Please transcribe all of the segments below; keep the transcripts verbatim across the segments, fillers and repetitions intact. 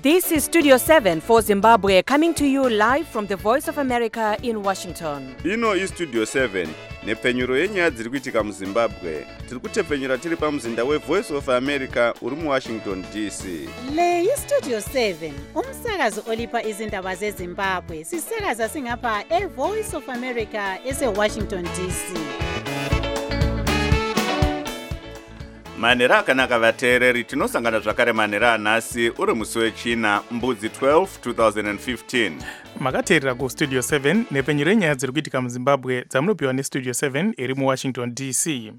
This is Studio seven for Zimbabwe, coming to you live from the Voice of America in Washington. Ino is Studio seven, nepfenyuro yenyaya dziri kuitika muZimbabwe. Tiri kutepfenyura tiri pamuzinda weVoice of America uri muWashington D C. Le iStudio seven, umsakazo olipa izindaba zeZimbabwe. Sisakaza singapha eVoice of America eseWashington D C. Manera akanaka vateereri, tinosangana zvakare manera anhasi uri musi wechina mbudzi twelve twenty fifteen. Makateerera kuStudio seven nepfenyuro yenyaya dziri kuitika muZimbabwe dzamunopiwa neStudio seven iri muWashington D C.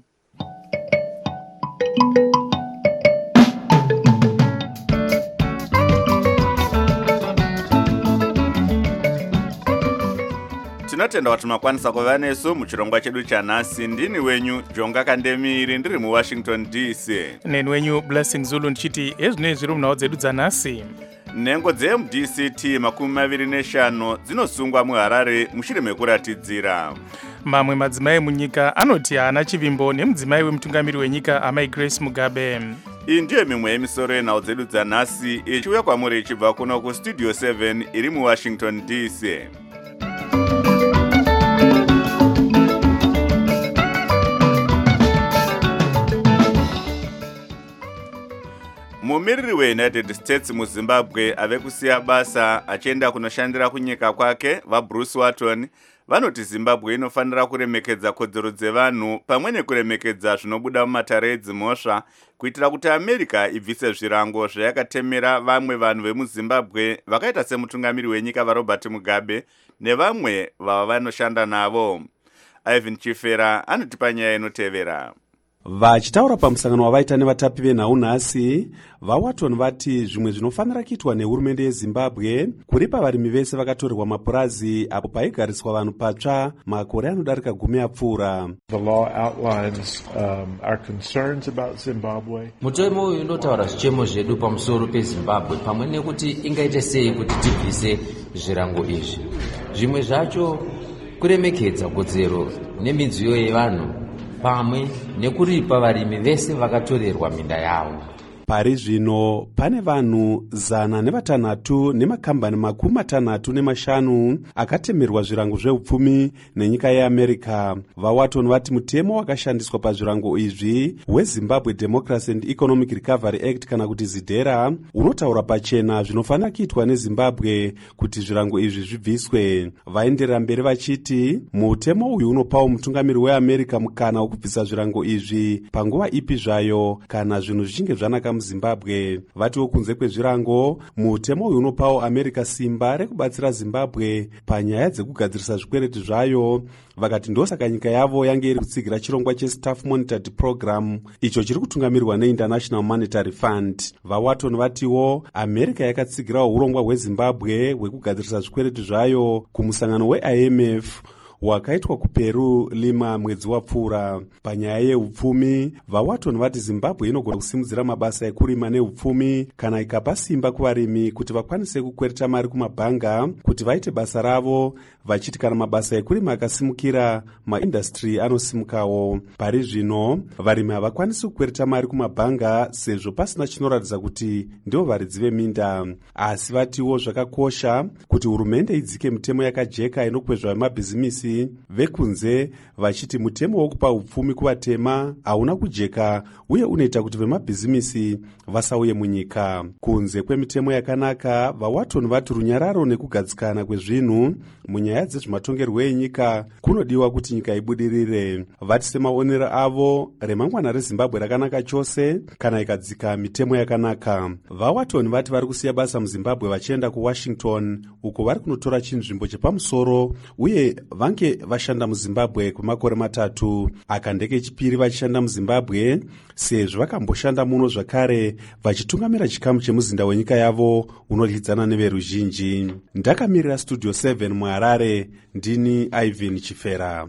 Tinotenda kuti makwanisa kuva nesu muchirongwa chedu chanhasi. Ndini wenyu Jonga Kandemiri ndiri muWashington D C. Neni wenyu Blessing Zulu ndichiti ezvinoi zviri munhau dzedu dzanhasi. Nhengo dzeMu D C T makumi maviri neshanu dzinosungwa muHarare mushure mekuratidzira. Mamwe madzimai munyika anoti haana chivimbo nemudzimai wemutungamiri wenyika amai Grace Mugabe. Iyi ndiyo mimwe yemisoro yenhau dzedu dzanhasi ichiuya kwamuri ichibva kuno kuStudio seven iri muWashington D C. Mumiriri weUnited States muZimbabwe ave kusiya basa achienda kunoshandira kunyika kwake vaBruce Watton vanoti Zimbabwe inofanira kuremekedza kodzero dzevanhu pamwe nekuremekedza zvinobuda mumatare edzimhosva kuitira kuti America ibvise zvirango zvayakatemera vamwe vanhu vemuZimbabwe vakaita semutungamiri wenyika vaRobert Mugabe nevamwe vava vanoshanda navo. Ivan Chifera anotipa nyaya inotevera. Vachitaura pamusangano wavaita nevatapi venhau nhasi, vaWatton vati zvimwe zvinofanira kuitwa nehurumende yeZimbabwe kuripa varimi vese vakatorerwa mapurazi apo paigariswa vanhu patsva makore anodarika gumi apfuura. Mutemo uyu unotaura zvichemo zvedu pamusoro peZimbabwe pamwe nekuti ingaite sei kuti tibvise zvirango izvi. Zvimwe zvacho kuremekedza kodzero nemidziyo yevanhu pamwe nekuripa varimi vese vakatorerwa minda yavo. Pari zvino pane vanhu zana nevatanhatu nemakambani makumi matanhatu nemashanu akatemerwa zvirango zveupfumi nenyika yeAmerica. VaWatton vati mutemo wakashandiswa pazvirango izvi weZimbabwe Democracy and Economic Recovery Act kana kuti ZIDERA unotaura pachena zvinofanira kuitwa neZimbabwe kuti zvirango izvi zvibviswe. Vaenderera mberi vachiti mutemo uyu unopawo mutungamiri weAmerica mukana wokubvisa zvirango izvi panguva ipi zvayo kana zvinhu zvichinge zvanaka muZimbabwe. Vatiwo kunze kwezvirango, mutemo uyu unopawo America simba rekubatsira Zimbabwe panyaya dzekugadzirisa zvikwereti zvayo. Vakati ndosaka nyika yavo yange iri kutsigira chirongwa cheStaff Monitored Program icho chiri kutungamirwa neInternational Monetary Fund. VaWatton vatiwo America yakatsigirawo urongwa hweZimbabwe hwekugadzirisa zvikwereti zvayo kumusangano weI M F wakaitwa kuPeru Lima mwedzi wapfuura. Panyaya yeupfumi, vaWatton vati Zimbabwe inogona kusimudzira mabasa ekurima neupfumi kana ikapa simba kuvarimi kuti vakwanise kukwereta mari kumabhanga kuti vaite basa ravo, vachiti kana mabasa ekurima akasimukira maindastry anosimukawo. Pari zvino varimi havakwanisi kukwereta mari kumabhanga sezvo pasina chinoratidza kuti ndivo varidzi veminda. Asi vatiwo zvakakosha kuti hurumende idzike mitemo yakajeka inokwezva vemabhizimisi vekunze, vachiti mutemo wokupa upfumi kuvatema hauna kujeka uye unoita kuti vemabhizimisi vasauye munyika. Kunze kwemitemo yakanaka, vaWatton vati runyararo nekugadzikana kwezvinhu munyaya dzezvematongerwo enyika kunodiwa kuti nyika ibudirire. Vati semaonero avo, remangwana reZimbabwe rakanaka chose kana ikadzika mitemo yakanaka. VaWatton vati vari kusiya basa muZimbabwe vachienda kuWashington uko vari kunotora chinzvimbo chepamusoro uye vange vashanda muZimbabwe kwemakore matatu. Aka ndekechipiri vachishanda muZimbabwe sezvo vakamboshanda muno zvakare vachitungamira chikamu chemuzinda wenyika yavo unodyidzana neveruzhinji. Ndakamirira Studio seven muHarare, ndini Ivan Chifera.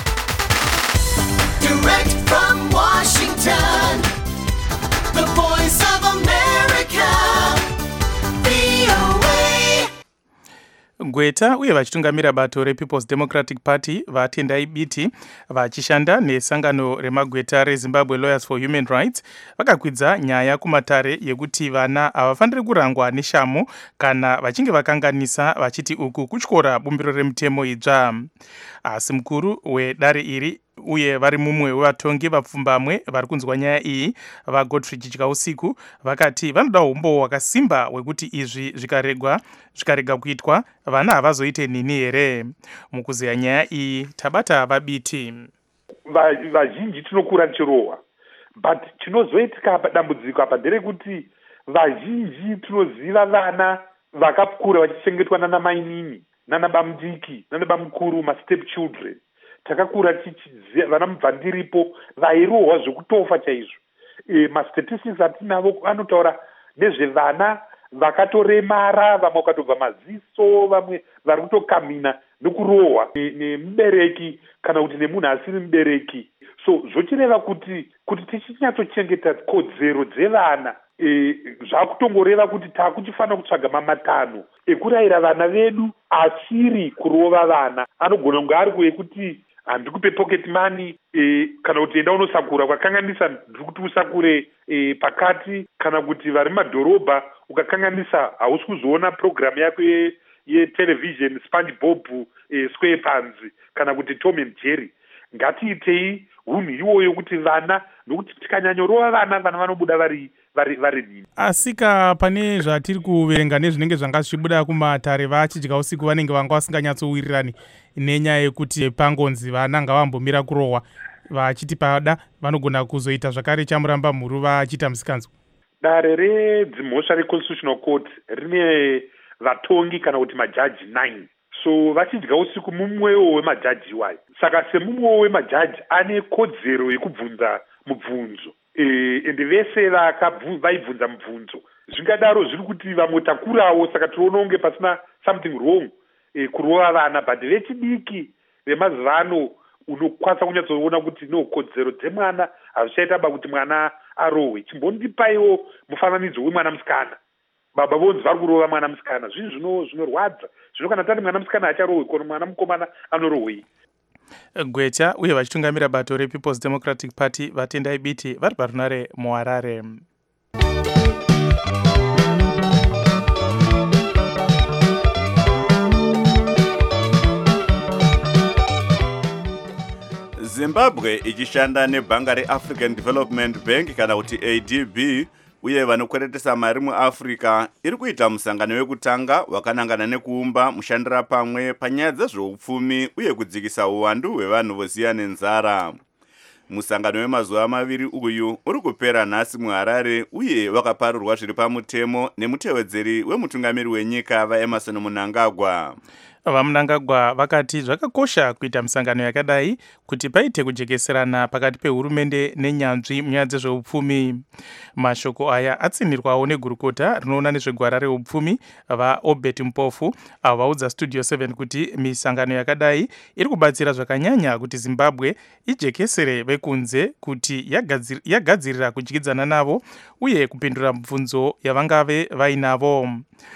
Direct from Washington, the Voice of America, V O A. Gweta uye vachitungamira bato rePeople's Democratic Party vaTendai Biti vachishanda nesangano remagweta reZimbabwe Lawyers for Human Rights vakakwidza nyaya kumatare yekuti vana havafaniri kurangwa neshamo kana vachinge vakanganisa vachiti uku kutyora bumbiro remutemo idzva. Asi mukuru wedare iri uye vari mumwe wevatongi vapfumbamwe vari kunzwa nyaya iyi vaGodfrey Chichikausiku vakati vanoda umbo hwakasimba hwekuti izvi zvikaregwa zvikarega kuitwa vana havazoite nini here. Mukuziya nyaya iyi tabata vaBiti. Vazhinji tinokura tichirohwa, but chinozoitika padambudziko apa nderekuti vazhinji tinoziva vana vakakura vachichengetwa nana mainini, nana bamudiki, nana bamukuru, mastep children. Takakura tichiziva vana mubvandiripo vairohwa zvekutofa chaizvo. E, mastatistics atinavo anotaura nezvevana vakatoremara, vamwe vakatobva maziso, vamwe vari kutokamina nekurohwa nemubereki kana kuti nemunhu asiri mubereki. So zvochireva kuti kuti tichinyatsochengeta kodzero dzevana, e, zvakutongoreva kuti takuchifanira kutsvaga mamatano ekurayira vana vedu asiri kurova vana. Anogona kunge ari kwekuti handikupe pocket money, e, kana kuti enda unosakura ukakanganisa ndiri kuti usakure e, pakati, kana kuti vari mumadhorobha ukakanganisa hausi kuzoona programu yako yetelevision ye SpongeBob, e, SquarePants kana kuti Tom and Jerry. Ngatiitei hunhu iwoyo kuti vana, nokuti tikanyanyorova vana vana vanobuda vari vari vari nini. Asika pane zvatiri kuverenga nezvinenge zvanga zvichibuda kumatare vachidya usiku vanenge vanga vasinganyatsowirirani nenyaya yekuti pangonzi vana ngavambomira kurohwa vachiti pada vanogona kuzoita zvakare chamuramba mhuru vachita musikanzwa. Dare redzimhosva reConstitutional Court rine vatongi kana kuti majaji nine. So vachidya usiku mumwewo wemajaji iwayo. Saka semumwewo wemajaji ane kodzero yekubvunza mubvunzo. E, ende vese vaibvunza mubvunzo. Zvingadaro zviri kuti vamwe takurawo, saka tinoona kunge pasina something wrong e, kurova vana, but vechidiki vemazuva ano unokwanisa kunyatsoona kuti no kodzero dzemwana hazvichaitaba kuti mwana arohwe. Chimbondipaiwo mufananidzo wemwana musikana. Baba vonzi vari kurova mwana musikana. Zvinhu zvinorwadza. Zvino kana tati mwana musikana acharohwe, kono mwana mukomana anorohwei? Gweta uye vachitungamira bato rePeople's Democratic Party vaTendai Biti vari parunare muHarare. Zimbabwe ichishanda nebhanga reAfrican Development Bank kana kuti A D B uye vanokweretesa mari muAfrica iri kuita musangano wekutanga wakanangana nekuumba mushandira pamwe panyaya dzezveupfumi uye kudzikisa uwandu hwevanhu voziya nenzara. Musangano wemazuva maviri uyu uri kupera nhasi muHarare uye wakaparurwa zviri pamutemo nemutevedzeri wemutungamiri wenyika vaEmerson Mnangagwa. VaMnangagwa vakati zvakakosha kuita misangano yakadai kuti paite kujekeserana pakati pehurumende nenyanzvi munyaya dzezveupfumi. Mashoko aya atsinirwawo negurukota rinoona nezvegwara reupfumi vaObert Mpofu avo vaudza Studio seven kuti misangano yakadai iri kubatsira zvakanyanya kuti Zimbabwe ijekesere vekunze kuti yagadzir, yagadzirira kudyidzana navo uye kupindura mibvunzo yavangave vainavo.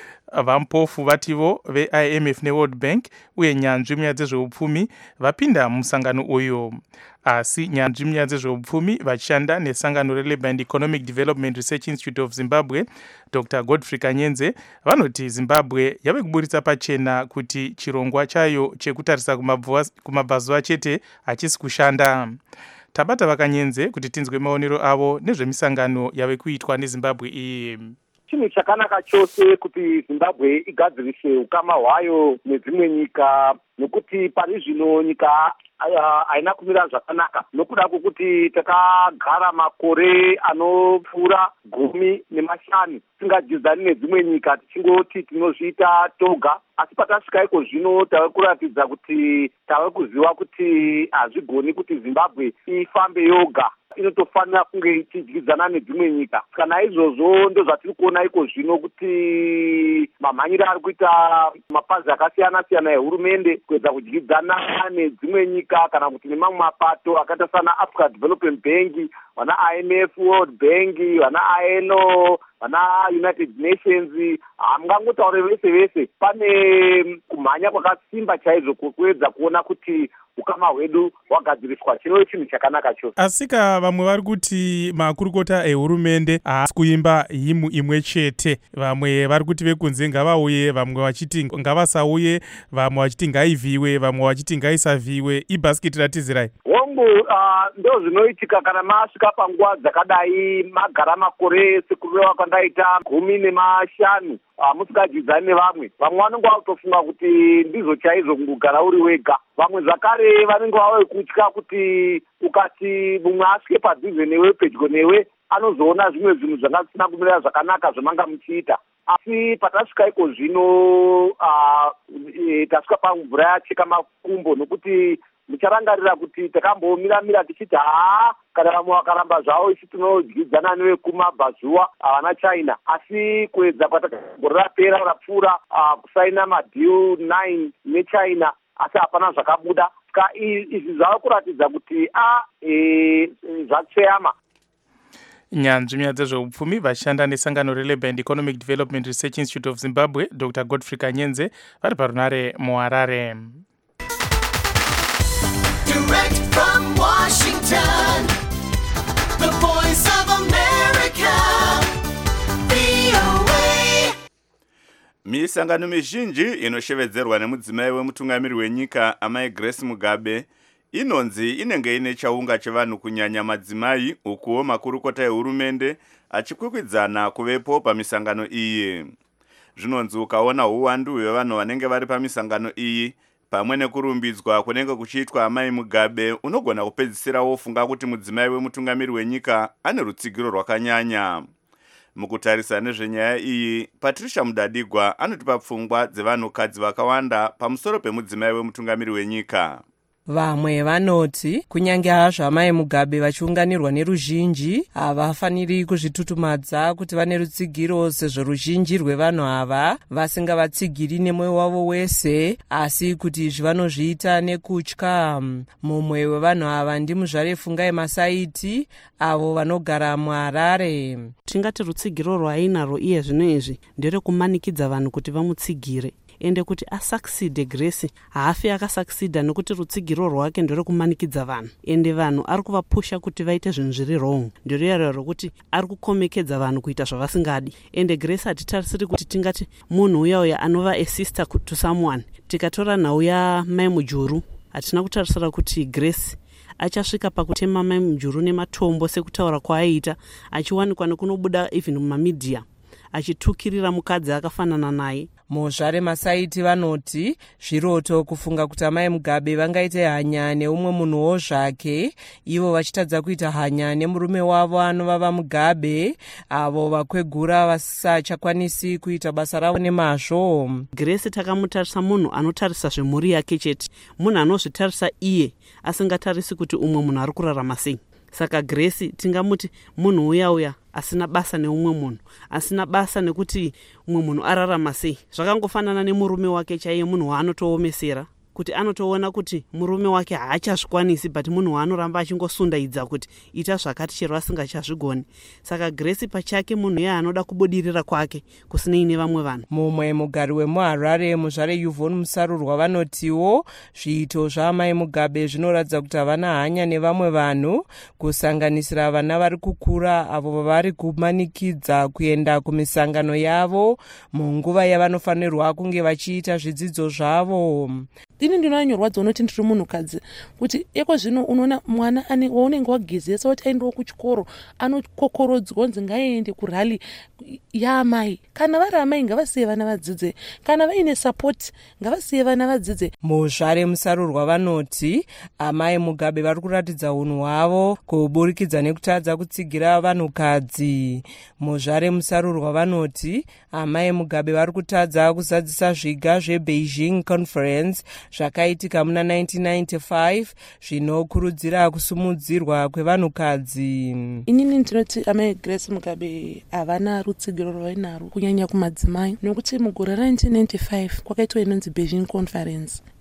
VaMpofu vativo veI M F neWorld Bank uye nyanzvi munyaya dzezveupfumi vapinda musangano uyu. Asi nyanzvi munyaya dzezveupfumi vachishanda nesangano reLabour and Economic Development Research Institute of Zimbabwe Doctor Godfrey Kanyenze vanoti Zimbabwe yave kuburitsa pachena kuti chirongwa chayo chekutarisa kumabvazuva chete hachisi kushanda. Tabata vaKanyenze kuti tinzwe maonero avo nezvemisangano yave kuitwa neZimbabwe iyi. Chinhu chakanaka chose kuti Zimbabwe igadzirise ukama hwayo nedzimwe nyika, nekuti pari zvino nyika haina kumira zvakanaka nokuda kwokuti takagara makore anopfuura gumi nemashanu tisingadyidzani nedzimwe nyika tichingoti tinozviita toga. Asi patasvika iko zvino tave kuratidza kuti tave kuziva kuti hazvigoni kuti Zimbabwe ifambe yoga, inotofanira kunge ichidyidzana nedzimwe nyika. Kana izvozvo ndozvatiri kuona iko zvino kuti mamhanyire ari kuita mapazi akasiyana siyana ehurumende kuedza kudyidzana nedzimwe nyika kana kuti nemamwe mapato akaita sana African Development Bank, vana I M F, World Bank, vana I L O vana United Nations, hamungangotaure vese vese. Pane kumhanya kwakasimba chaizvo kuedza kuona kuti ukama hwedu hwagadziriswa. Chinova chinhu chakanaka chose. Asika vamwe vari kuti makurukota ehurumende haasi kuimba himu imwe chete. Vamwe vari kuti vekunze ngavauye, vamwe vachiti ngavasauye, vamwe vachiti ngaivhiwe, vamwe vachiti ngaisavhiwe. Ibhasikiti ratizirai. Hongu uh, ndo zvinoitika kana masvika panguva dzakadai magara makore sekureva kwandaita gumi nemashanu uh, musingadyidzani nevamwe. Vamwe vanenge vatofunga kuti ndizvo chaizvo kungogara uri wega. Vamwe zvakare vanenge vave kutya kuti ukati mumwe asvike padhuze newe, pedyo newe, anozoona zvimwe zvinhu zvangasina kumira zvakanaka zvamanga muchiita. Asi patasvika iko zvino uh, e, tasvika pamvura yacheka makumbo, nokuti mucharangarira kuti takambomira-mira tichiti haa kana vamwe vakaramba zvavo isi tinodyidzana nevekumabhazuwa havana China. Asi kuedza kwatakagorera pera rapfuura uh, kusaina madhiu nine neChina, asi hapana zvakabuda. Ska izvi zvava kuratidza kuti a e, zvatsveyama. Nyanzvi nyaya dzezveupfumi vashanda nesangano reLabour and Economic Development Research Institute of Zimbabwe, Doctor Godfrey Kanyenze, vari parunare muHarare. Direct from Washington, the voice of America, V O A. Misangano mizhinji inoshevedzerwa nemudzimai wemutungamiri wenyika amai Grace Mugabe inonzi inenge ine chaunga chevanhu kunyanya madzimai, ukuwo makurukota ehurumende achikwikwidzana kuvepo pamisangano iyi. Zvinonzi ukaona uwandu hwevanhu vanenge vari pamisangano iyi pamwe nekurumbidzwa kunenge kuchiitwa amai Mugabe, unogona kupedzisira wofunga kuti mudzimai wemutungamiri wenyika ane rutsigiro rwakanyanya. Mukutarisa nezvenyaya iyi, Patricia Mudadigwa anotipa pfungwa dzevanhukadzi vakawanda pamusoro pemudzimai wemutungamiri wenyika. Vamwe vanoti kunyange hazvo amai Mugabe vachiunganirwa neruzhinji havafaniri kuzvitutumadza kuti vane rutsigiro, sezvo ruzhinji rwevanhu ava vasingavatsigiri nemwoyo wavo wese, asi kuti izvi vanozviita nekutya. Mumwe wevanhu ava ndimuzvare Fungai Masaiti, avo vanogara muHarare. Tingati rutsigiro rwaainarwo iye zvino izvi nderekumanikidza vanhu kuti vamutsigire, ende kuti asucceed Grace haafi akasucceeda nekuti rutsigiro rwake nderekumanikidza vanhu, ende vanhu ari kuvapusha kuti vaite zvinhu zviri wrong. Nderuyaro rwekuti ari kukomekedza vanhu kuita zvavasingadi. Ende Grace hatitarisiri kuti tingati munhu uya uya anova a sister to someone. Tikatora nhau ya Mai Mujuru, hatina kutarisira kuti Grace achasvika pakutema Mai Mujuru nematombo sekutaura kwaaiita, achiwanikwa nekunobuda even mumamidia achitukirira mukadzi akafanana naye. Muzvare Masaiti vanoti zviroto kufunga kuti amai Mugabe vangaite hanya neumwe munhuwo zvake, ivo vachitadza kuita hanya nemurume wavo anova Mugabe, avo vakwegura vasachakwanisi kuita basa ravo nemazvo. Grace takamutarisa munhu anotarisa zvemhuri yake chete, munhu anozvitarisa iye asingatarisi kuti umwe munhu ari kurarama sei. Saka Grace tingamuti munhu uya uya asina basa neumwe munhu, asina basa nekuti umwe munhu ararama sei. Zvakangofanana nemurume wake chaiye, munhu waanotoomesera kuti anotoona kuti murume wake haachazvikwanisi, but munhu waanoramba achingosundaidza kuti ita zvakati chero asingachazvigoni. Saka Grace pachake munhu iye anoda kubudirira kwake kusinei nevamwe vanhu. Mumwe mugari wemuHarare muzvare Yvonne Musarurwa vanotiwo zviito zvaamai Mugabe zvinoratidza kuti havana hanya nevamwe vanhu, kusanganisira vana vari kukura avo vari kumanikidza kuenda kumisangano yavo munguva yavanofanirwa kunge vachiita zvidzidzo zvavo. Ini ndinonyorwadza unoti ndiri munhukadzi kuti eko zvino unoona mwana ane waunenge wagezesa kuti aendewo kuchikoro anokokorodzwa kunzi ngaende kurali yaamai. Kana vari amai ngavasiye vana vadzidze, kana vaine support ngavasiye vana vadzidze. Muzvare Musarurwa vanoti amai Mugabe vari kuratidza unhu hwavo kuburikidza nekutadza kutsigira vanhukadzi. Muzvare Musarurwa vanoti amai Mugabe vari kutadza kuzadzisa zviga zveBeijing Conference zvakaitika muna nineteen ninety-five zvinokurudzira kusumudzirwa kwevanhukadzi. Inini ndinoti amai Grace Mugabe havana rutsigiro rwainarwo kunyanya kumadzimai, nokuti mugore nineteen ninety-five kwakaitwa inonzi Beijing Conference.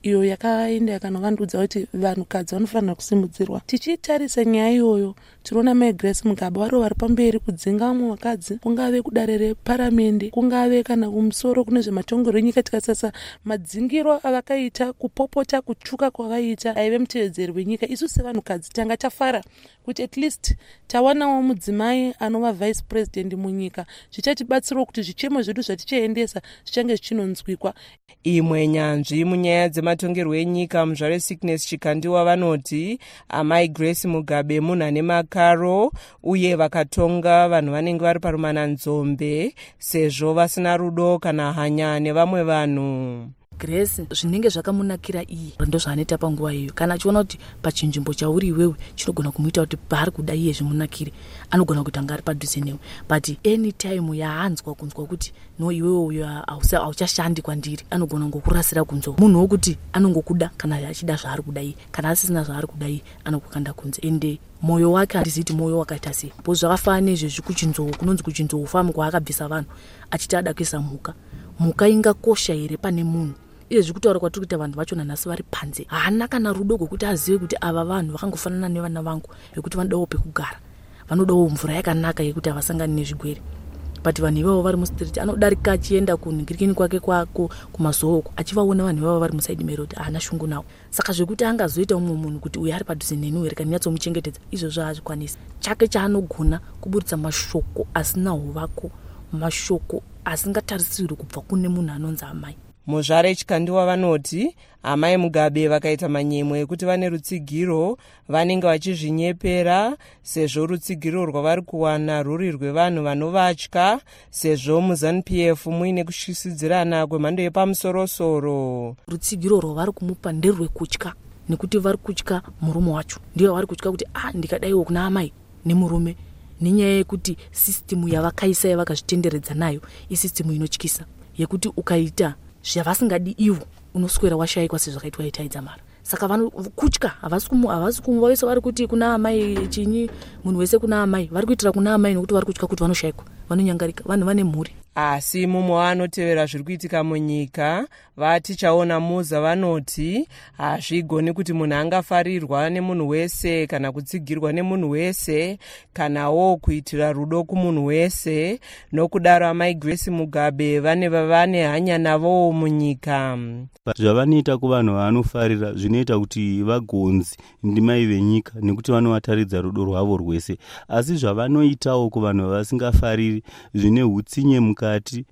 iyo yakaenda yakanovandudza kuti vanhukadzi vanofanira kusimudzirwa. Tichitarisa nyaya iyoyo tinoona Mai Grace Mugabe waro vari pamberi kudzinga vamwe vakadzi, kungave kudare reparamende, kungave kana kumusoro kune zvematongero enyika. Tikasasa madzingiro avakaita, kupopota, kutsvuka kwavaita aive mutevedzeri wenyika, isu sevanhukadzi tanga tafara kuti at least tawanawo mudzimai anova vice president munyika. Zvichatibatsirawo kuti zvichemo zvedu zvatichaendesa zvichange zvichinonzwikwa. Imwe nyanzvi munyaya dzematongerwo enyika muzvare Sickness Chikandiwa vanoti Amai Grace Mugabe munhu ane makaro uye vakatonga vanhu vanenge vari parumananzombe sezvo vasina rudo kana hanya nevamwe vanhu. Grace zvinenge zvakamunakira iye ndo zvaanoita panguva iyo. Kana achiona kuti pachinzvimbo chauri iwewe chinogona kumuita kuti paari kuda iye zvimunakire, anogona kuti anga ari padhuze newe, but anytime yaanzwa kunzwa kuti no iwewe uyo hauchashandi kwandiri, anogona ngokurasira kunzo. Munhu wokuti anongokuda kana achida zvaari kuda iye, kana asisina zvaari kuda iye anokukanda kunze. Ende moyo wake handiziti moyo wakaita sei, bo zvakafanana nezvezvi kuchinzou, kunonzi kuchinzou famu kwaakabvisa vanhu achiti ada kuisa mhuka. Mhuka ingakosha here pane munhu? Iye zvekutaura kwatiri kuita vanhu vacho nanhasi vari panze haana kana rudo rwekuti azive kuti ava vanhu vakangofanana nevana vangu vekuti vanodawo pekugara, vanodawo mvura yakanaka yekuti havasangani nezvigwere. But vanhu ivavo vari mustriti anodarika achienda kunhingirikini kwake kwako kumazooko achivaona vanhu ivavo vari musaidi merodi haana shungu nawo. Saka zvekuti angazoita umwe munhu kuti uyu ari padhuze neni here kana nyatsomuchengetedza, izvozvo haazvikwanisi. Chake chaanogona kuburitsa mashoko asina huvako, mashoko asingatarisirwi kubva kune munhu anonzi amai. Muzvare Chikandiwa vanoti Amai Mugabe vakaita manyemwe ekuti vane rutsigiro vanenge vachizvinyepera sezvo rutsigiro rwavari kuwana rwuri rwevanhu vanovatya, sezvo muZANU-P F muine kushisidzirana kwemhando yepamusorosoro. Rutsigiro rwavari kumupa nderwekutya, nekuti vari kutya murume wacho. Ndiyo vari kutya kuti ah ndikadaiwo kuna amai nemurume, nenyaya yekuti system yavakaisa yavakazvitenderedza nayo isystem inotyisa yekuti ukaita zvavasingadi ivo unoswera washayikwa sezvakaitwa itaidza mara. Saka vanokutya, havasi kumuvavisa vari kuti kuna amai chinyi munhu wese kuna amai, vari kuitira kuna amai nokuti vari kutya kuti vanoshayikwa, vanonyangarika, vanhu vane mhuri. Asi mumwe vanotevera zviri kuitika munyika vatichaona muza vanoti hazvigoni kuti munhu angafarirwa nemunhu wese kana kutsigirwa nemunhu wese kanawo kuitira rudo kumunhu wese. Nokudaro Amai Grace Mugabe vane vavane hanya navowo munyika. Zvavanoita kuvanhu vanofarira zvinoita kuti vagonzi ndimai venyika nekuti vanovataridza rudo rwavo rwese, asi zvavanoitawo kuvanhu vasingafariri zvine hutsinye mukati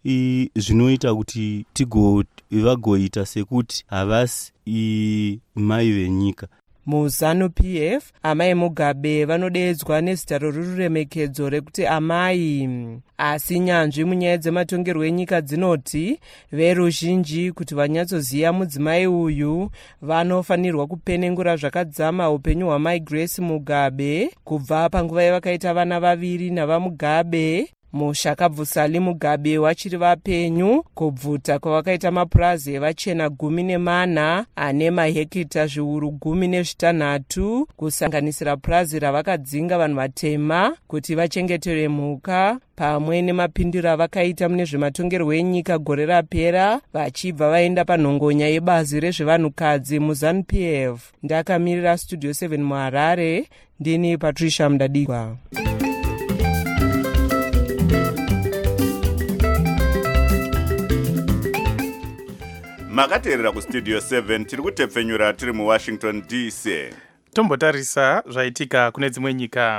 zvinoita kuti vagoita sekuti havasi mai venyika. MuZANU-P F Amai Mugabe vanodeedzwa nezita roruremekedzo rekuti amai. Asi nyanzvi munyaya dzematongerwo enyika dzinoti veruzhinji kuti vanyatsoziva mudzimai uyu vanofanirwa kupenengura zvakadzama upenyu hwaMai Grace Mugabe kubva panguva yavakaita vana vaviri navaMugabe. Mushakabvu Sali Mugabe wachiri vapenyu kubvuta kwavakaita mapurazi evachena gumi nemana ane mahekita zviuru gumi nezvitanhatu kusanganisira purazi ravakadzinga vanhu vatema kuti vachengetere mhuka pamwe nemapindiro avakaita mune zvematongerwo enyika gore rapera vachibva vaenda panhongonya yebazi rezvevanhukadzi muZANU-P F. Ndakamirira Studio seven muHarare, ndini Patricia Mudadikwa. Makateerera kustudio seven tiri kutepfenyura tiri muWashington D C. Tombotarisa zvaitika kune dzimwe nyika.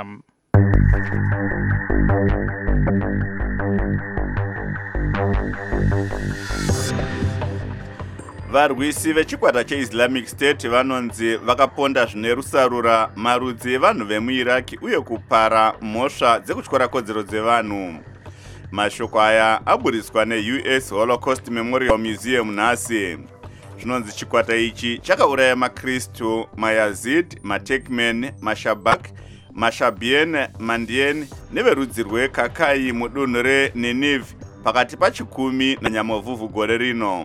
Varwisi vechikwata cheIslamic State vanonzi vakaponda zvine rusarura marudzi evanhu vemuIraki uye kupara mhosva dzekutyora kodzero dzevanhu. Mashoko aya aburiswa neU S Holocaust Memorial Museum nhasi. Zvinonzi chikwata ichi chakauraya maKristu, maYazid, maTurkmen, mashabak, mashabien, mandien neverudzi rweKakai mudunhu reNinive pakati pachikumi nanyamavhuvhu gore rino.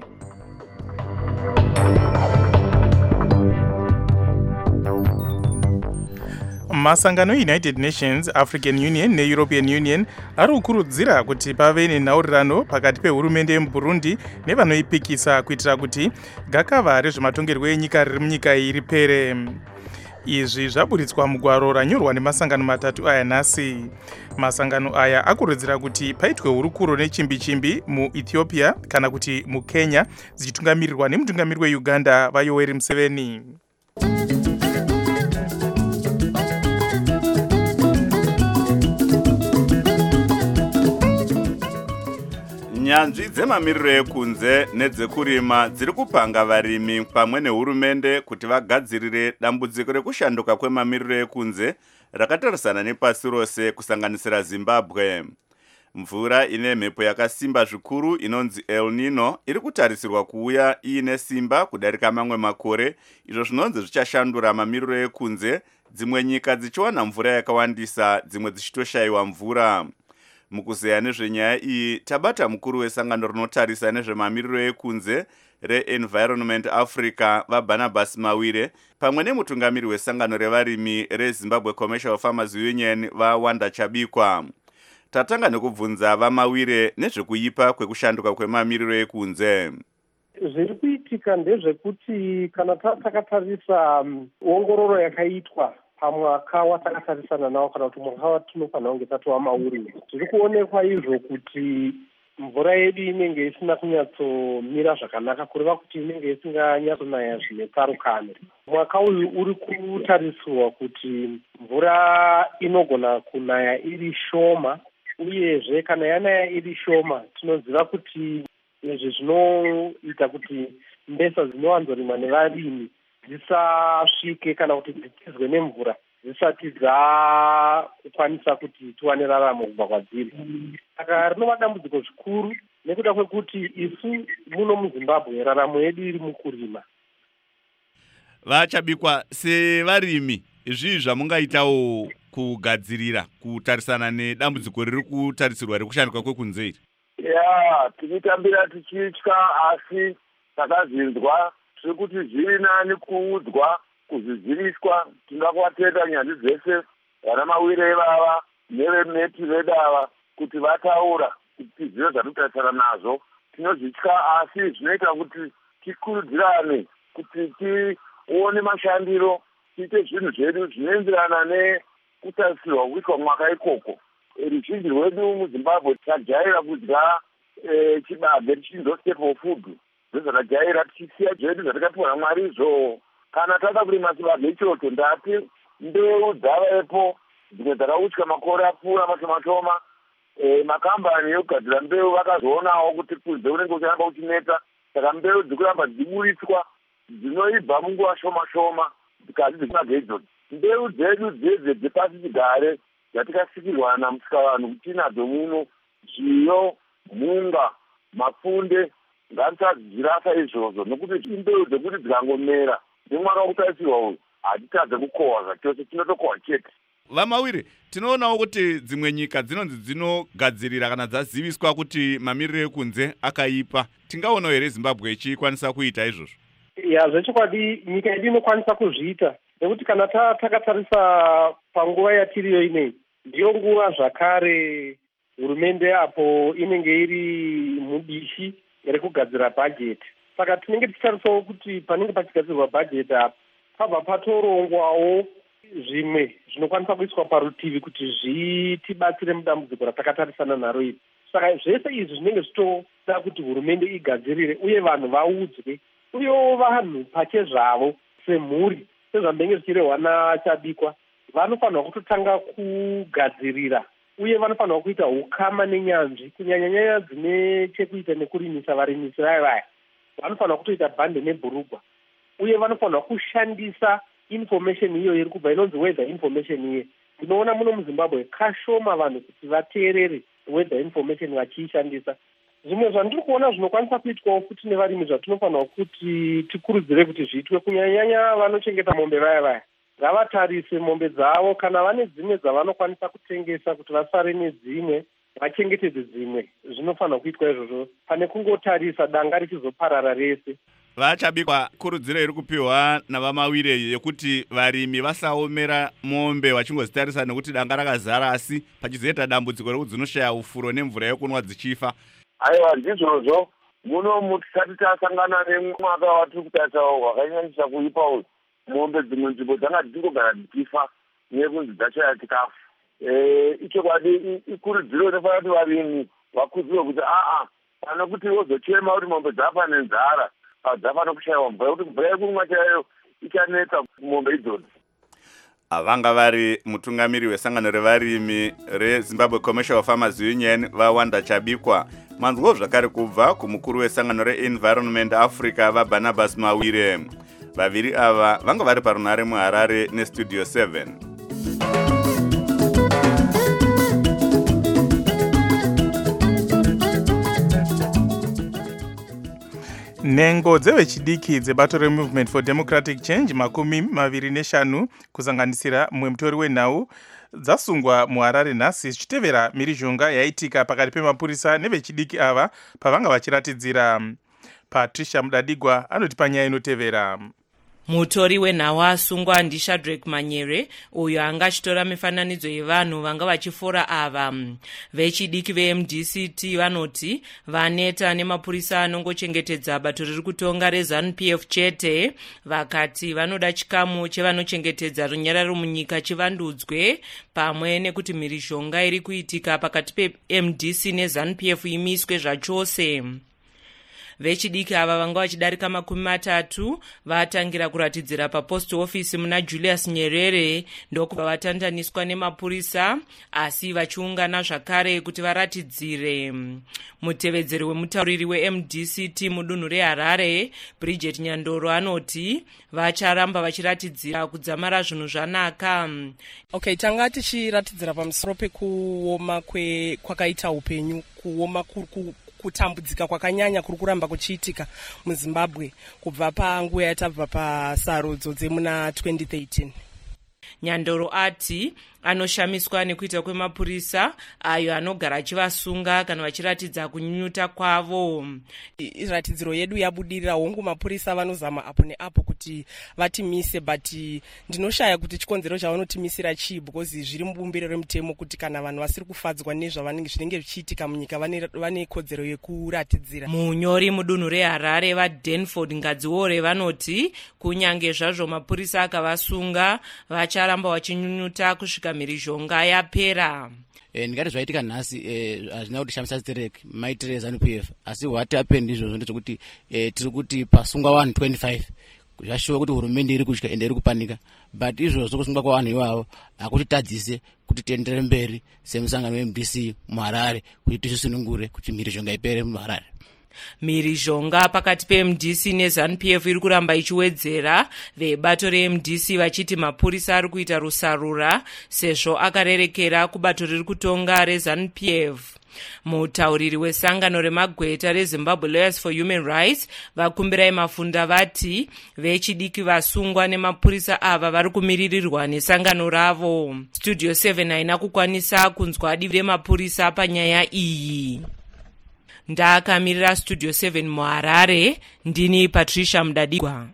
masangano eunited nations, african union neeuropean union ari kukurudzira kuti pave nenhaurirano pakati pehurumende yemuburundi nevanoipikisa kuitira kuti gakava rezvematongerwo enyika riri munyika iyi ripere. Izvi zvaburitswa mugwaro ranyorwa nemasangano matatu aya nhasi. Masangano aya akurudzira kuti paitwe hurukuro nechimbi chimbi muethiopia kana kuti mukenya zichitungamirirwa nemutungamiri weuganda vaYoweri Museveni. Nyanzvi dzemamiriro ekunze nedzekurima dziri kupanga varimi pamwe nehurumende kuti vagadzirire dambudziko rekushanduka kwemamiriro ekunze rakatarisana nepasi rose kusanganisira Zimbabwe. Mvura ine mhepo yakasimba zvikuru inonzi El Nino iri kutarisirwa kuuya iine simba kudarika mamwe makore, izvo zvinonzi zvichashandura mamiriro ekunze, dzimwe nyika dzichiwana mvura yakawandisa, dzimwe dzichitoshayiwa mvura. Mukuzeya nezvenyaya iyi tabata mukuru wesangano rinotarisa nezvemamiriro ekunze reEnvironment Africa vaBarnabas Mawire pamwe nemutungamiri wesangano revarimi reZimbabwe Commercial Farmers Union vaWanda Chabikwa. Tatanga nekubvunza vaMawire nezvekuipa kwekushanduka kwemamiriro ekunze. Zviri kuitika ndezvekuti kana takatarisa ongororo yakaitwa pamwaka watakatarisa nawo kana kuti mwaka watinofanira kunge tatowa mauri, zviri kuonekwa izvo kuti mvura yedu inenge isina kunyatsomira zvakanaka, kureva kuti inenge isinganyatsonaya zvine tsarukano. Mwaka uyu uri kutarisirwa kuti mvura inogona kunaya iri shoma, uyezve kana yanaya iri shoma tinoziva kuti izvi zvinoita kuti mbesa dzinowanzorimwa nevarimi dzisasvike kana kuti dzitizwe nemvura dzisati dzakukwanisa kuti tiwane raramo kubva kwadziri. Saka rinova dambudziko zvikuru nekuda kwekuti isu muno muZimbabwe raramo yedu iri mukurima. Vachabikwa sevarimi, izvi zvamungaitawo kugadzirira kutarisana nedambudziko riri kutarisirwa rekushanduka kwekunze iri? Ya, tikitambira tichitya asi takazinzwa zvekuti zviri nani kuudzwa kuziziviswa. Tingakwatenda nyanzvi dzese vana Mawire vava nevemeti vedava kuti vataura kuti zviro zvatitarisana nazvo tinozvitya, asi zvinoita kuti tikurudzirane kuti tione mashandiro, tiite zvinhu zvedu zvinoenderana nekutarisirwa kuitwa mwaka ikoko. Ruzhinji rwedu muZimbabwe tajaira kudya chibage tichinzo staple food, ndozvatajaira tichisiya zvedu zvatakapiwa naMwari izvo. Kana tada kurima chibage ichocho ndati mbeu dzavaepo, dzimwe dzakautya makore apfuura matomatoma. E, makambani yokugadzira mbeu vakazoonawo kuti kunze unenge uchiramba uchineta, saka mbeu dzikuramba dziburitswa dzinoibva munguva shoma shoma dzikazi dzechibage idzodzo. Mbeu dzedu dzedze dzepasi chigare dzatikasikirwa namusikavanhu tinadzo muno, zviyo, mhunga, mafunde, ngatisadzirasa izvozvo nokuti imbeu dzekuti dzikangomera nemwaka wokutarisirwa uyu hatitadze kukohwa zvachose, tinotokohwa chete. VaMawire, tinoonawo kuti dzimwe nyika dzinonzi dzinogadzirira kana dzaziviswa kuti mamiriro ekunze akaipa. Tingaonawo here Zimbabwe ichikwanisa kuita izvozvo? Ya, zvechokwadi nyika yedu inokwanisa kuzviita, nekuti kana takatarisa panguva yatiriyo inei ndiyo nguva zvakare hurumende apo inenge iri mudishi rekugadzira bhajeti. Saka tinenge tichitarisawo kuti panenge pachigadzirwa bhajeti apa pabva patorongwawo zvimwe zvinokwanisa kuiswa parutivi kuti zvitibatsire mudambudziko ratakatarisana naro iri. Saka zvese izvi zvinenge zvitoda kuti hurumende igadzirire uye vanhu vaudzwe, uyewo vanhu pachezvavo semhuri sezvambenge zvichirehwa naChabikwa vanofanirwa kutotanga kugadzirira uye vanofanirwa kuita ukama nenyanzvi, kunyanyanyanya dzine chekuita nekurimisa. Varimisi vaya vaya vanofanirwa kutoita bhande nebhurugwa, uye vanofanirwa kushandisa information iyo iri kubva inonzi weather information iye. Tinoona muno muZimbabwe kashoma vanhu kuti vateerere weather information vachiishandisa. Zvimwe zvandiri kuona zvinokwanisa kuitwawo futi nevarimi zvatinofanirwa kuti tikurudzire kuti zviitwe, kunyanyanya vanochengeta mombe vaya vaya ngavatarise mombe dzavo, kana vane dzimwe dzavanokwanisa kutengesa kuti vasare nedzimwe vachengetedze dzimwe. Zvinofanirwa kuitwa izvozvo pane kungotarisa danga richizoparara rese. vachabikwa kurudziro iri kupiwa navamawire yekuti varimi vasaomera mombe vachingozitarisa nekuti danga rakazara asi pachizoita dambudziko rekuti dzinoshaya ufuro nemvura yekunwa dzichifa. Aiwa ndizvozvo muno mutisati tasangana nemwaka watiri kutarisa wakanyanyisa kuipa uyu mombe dzimwe nzvimbo dzanga dzichingogara dzichifa nekunzi dzashaya chikafu. Ichokwadi ikurudziro inofanira kuti varimi vakudziwe kuti aa pana kuti wozochema kuti mombe dzafa nenzara dzafa nokushayiwa mvura yekuti mvura yekumwa chaiyo ichanetsa mombe idzodzi. Vanga vari mutungamiri wesangano revarimi reZimbabwe Commercial Farmers Union vaWanda Chabikwa. Manzwo zvakare kubva kumukuru wesangano reEnvironment Africa vaBarnabas Mawire. Vaviri ava vanga vari parunare muHarare neStudio seven. Nhengo dzevechidiki dzebato reMovement for Democratic Change makumi maviri neshanu kusanganisira mumwe mutori wenhau dzasungwa muHarare nhasi zvichitevera mhirizhonga yaitika pakati pemapurisa nevechidiki ava pavanga vachiratidzira. Patricia Mudadigwa anoti panyaya inotevera. Mutori wenhau asungwa ndiShadrack Manyere uyo anga achitora mifananidzo yevanhu vanga vachifora ava. Vechidiki veM D C T vanoti vaneta nemapurisa anongochengetedza bato riri kutonga reZANU P F chete, vakati vanoda chikamu chevanochengetedza runyararo munyika chivandudzwe pamwe nekuti mhirizhonga iri kuitika pakati peM D C neZANU P F imiswe zvachose. Vechidiki ava vanga vachidarika makumi matatu vatangira kuratidzira papost office muna Julius Nyerere ndokubva vatandaniswa nemapurisa asi vachiungana zvakare kuti varatidzire. Mutevedzeri wemutauriri weM D C T mudunhu reHarare Bridget Nyandoro anoti vacharamba vachiratidzira kudzamara zvinhu zvanaka. Okay, tanga tichiratidzira pamusoro pekuoma kwakaita upenyu, kuoma ku kutambudzika kwakanyanya kuri kuramba kuchiitika muZimbabwe kubva panguva yatabva pasarudzo dzemuna twenty thirteen. Nyandoro ati anoshamiswa nekuita kwemapurisa ayo anogara achivasunga kana vachiratidza kunyunyuta kwavo. Iratidziro yedu yabudirira hongu mapurisa vanozama apo neapo kuti vatimise, but ndinoshaya kuti chikonzero chavanotimisira chii, because zviri mubumbiro remutemo kuti kana vanhu vasiri kufadzwa nezvavanenge zvinenge zvichiitika munyika vane kodzero yekuratidzira. Munyori mudunhu reHarare vaDenford Ngadziwore vanoti kunyange zvazvo mapurisa akavasunga vacharamba vachinyunyuta kusvika mhirizhonga yapera. Eh, ndingati zvaitika nhasi hazvina kuti shamisa sterek maitire ZANU P F, asi what happened izvozvo ndezvokuti tiri kuti pasungwa vanhu twenty-five zvashuwa kuti hurumende iri kutya ende iri kupanika, but izvozvo kusungwa kwavanhu ivavo hakutitadzise kuti tienderere mberi semusangano weM D C muHarare kuti tizvisunungure kuti mhirizhonga ipere muHarare. Mhirizhonga pakati peM D C neZANU P F iri kuramba ichiwedzera, vebato reM D C vachiti mapurisa ari kuita rusarura sezvo akarerekera kubato riri kutonga reZANU P F. Mutauriri wesangano remagweta reZimbabwe Lawyers for Human Rights vakumbirai mafunda vati vechidiki vasungwa nemapurisa ava vari kumiririrwa nesangano ravo. Studio seven haina kukwanisa kunzwa divi remapurisa panyaya iyi. Ndakamirira Studio seven muHarare, ndini Patricia Mudadigwa.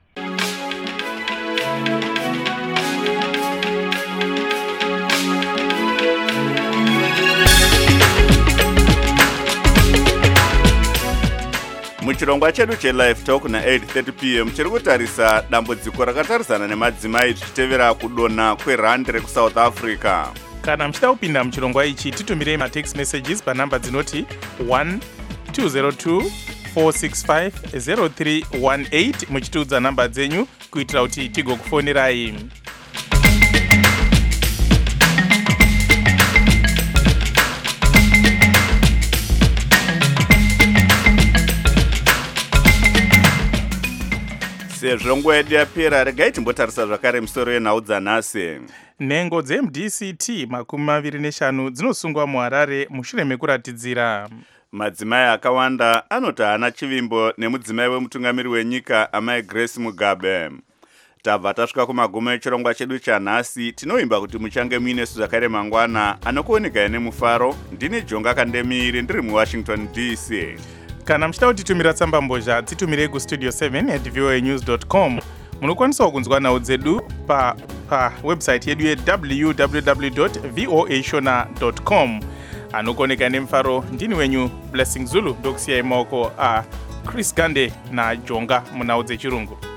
Muchirongwa chedu cheLive Talk na eight thirty p m chiri kutarisa dambudziko rakatarisana nemadzimai zvichitevera kudonha kwerandi rekuSouth Africa. Kana muchida kupinda muchirongwa ichi titumirei matext messages panhamba dzinoti one two zero two four six five zero three one eight muchitiudza nhamba dzenyu kuitira kuti tigokufonirai. Sezvo nguva yedu yapera, regai timbotarisa zvakare misoro yenhau dzanhasi. Nhengo dzeM D C T makumi maviri neshanu dzinosungwa muHarare mushure mekuratidzira. Madzimai akawanda anoti haana chivimbo nemudzimai wemutungamiri wenyika amai Grace Mugabe. Tabva tasvika kumagumo echirongwa chedu chanhasi, tinoimba kuti muchange muinesu zvakare mangwana anokuonekai nemufaro. Ndini Jonga Kandemiri ndiri muWashington D C. kana muchida kutitumira tsamba mbozha dzitumire kustudio seven at voa news dot com. Munokwanisawo kunzwa nhau dzedu pa pa website yedu ye w w w dot voa shona dot com. Anokoneka nemfaro ndini wenyu Blessing Zulu ndokusiyai maoko a Chris Gande na Jonga munau dzechirungu.